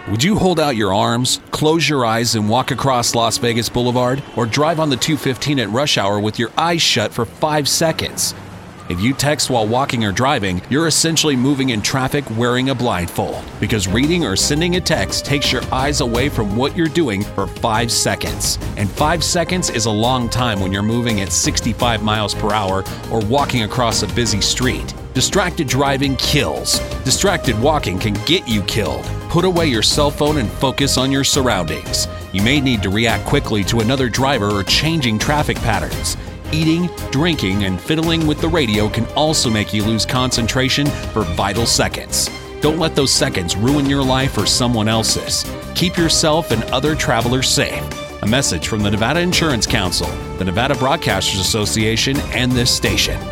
Would you hold out your arms, close your eyes, and walk across Las Vegas Boulevard, or drive on the 215 at rush hour with your eyes shut for 5 seconds? If you text while walking or driving, you're essentially moving in traffic wearing a blindfold, because reading or sending a text takes your eyes away from what you're doing for 5 seconds. And 5 seconds is a long time when you're moving at 65 miles per hour or walking across a busy street. Distracted driving kills. Distracted walking can get you killed. Put away your cell phone and focus on your surroundings. You may need to react quickly to another driver or changing traffic patterns. Eating, drinking, and fiddling with the radio can also make you lose concentration for vital seconds. Don't let those seconds ruin your life or someone else's. Keep yourself and other travelers safe. A message from the Nevada Insurance Council, the Nevada Broadcasters Association, and this station.